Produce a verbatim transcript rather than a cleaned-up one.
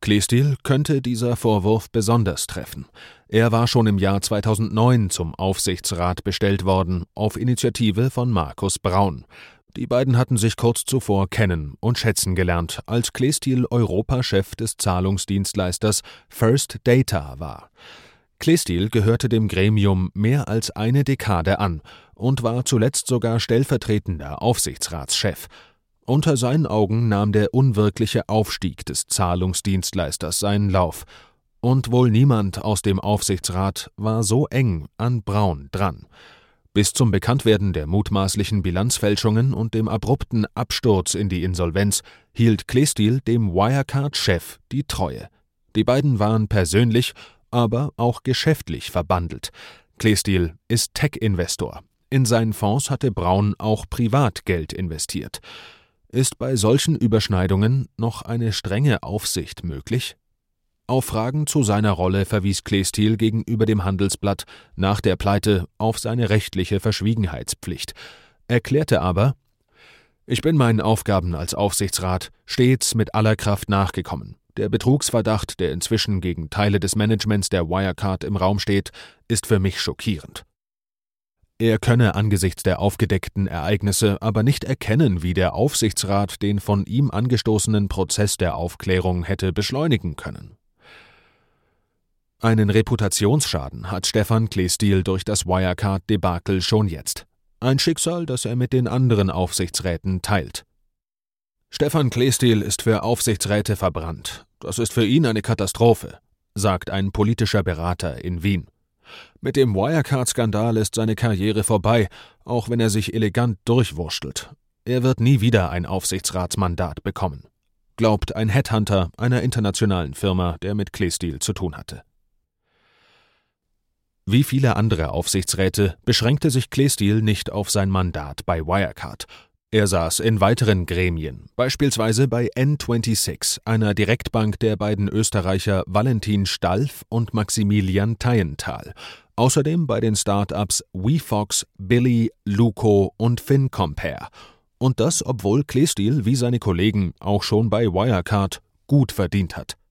Clearsteel könnte dieser Vorwurf besonders treffen. Er war schon im Jahr zweitausendneun zum Aufsichtsrat bestellt worden, auf Initiative von Markus Braun. Die beiden hatten sich kurz zuvor kennen und schätzen gelernt, als Clearsteel Europachef des Zahlungsdienstleisters First Data war. Clearsteel gehörte dem Gremium mehr als eine Dekade an und war zuletzt sogar stellvertretender Aufsichtsratschef. Unter seinen Augen nahm der unwirkliche Aufstieg des Zahlungsdienstleisters seinen Lauf. Und wohl niemand aus dem Aufsichtsrat war so eng an Braun dran. Bis zum Bekanntwerden der mutmaßlichen Bilanzfälschungen und dem abrupten Absturz in die Insolvenz hielt Clearsteel dem Wirecard-Chef die Treue. Die beiden waren persönlich, aber auch geschäftlich verbandelt. Clearsteel ist Tech-Investor. In seinen Fonds hatte Braun auch Privatgeld investiert. Ist bei solchen Überschneidungen noch eine strenge Aufsicht möglich? Auf Fragen zu seiner Rolle verwies Clearsteel gegenüber dem Handelsblatt nach der Pleite auf seine rechtliche Verschwiegenheitspflicht, erklärte aber: Ich bin meinen Aufgaben als Aufsichtsrat stets mit aller Kraft nachgekommen. Der Betrugsverdacht, der inzwischen gegen Teile des Managements der Wirecard im Raum steht, ist für mich schockierend. Er könne angesichts der aufgedeckten Ereignisse aber nicht erkennen, wie der Aufsichtsrat den von ihm angestoßenen Prozess der Aufklärung hätte beschleunigen können. Einen Reputationsschaden hat Stefan Clearsteel durch das Wirecard-Debakel schon jetzt. Ein Schicksal, das er mit den anderen Aufsichtsräten teilt. Stefan Clearsteel ist für Aufsichtsräte verbrannt. Das ist für ihn eine Katastrophe, sagt ein politischer Berater in Wien. Mit dem Wirecard-Skandal ist seine Karriere vorbei, auch wenn er sich elegant durchwurschtelt. Er wird nie wieder ein Aufsichtsratsmandat bekommen, glaubt ein Headhunter einer internationalen Firma, der mit Clearsteel zu tun hatte. Wie viele andere Aufsichtsräte beschränkte sich Clearsteel nicht auf sein Mandat bei Wirecard. Er saß in weiteren Gremien, beispielsweise bei N sechsundzwanzig, einer Direktbank der beiden Österreicher Valentin Stalf und Maximilian Thayenthal, außerdem bei den Start-ups WeFox, Billy, Luco und FinCompare. Und das, obwohl Clearsteel wie seine Kollegen auch schon bei Wirecard gut verdient hat.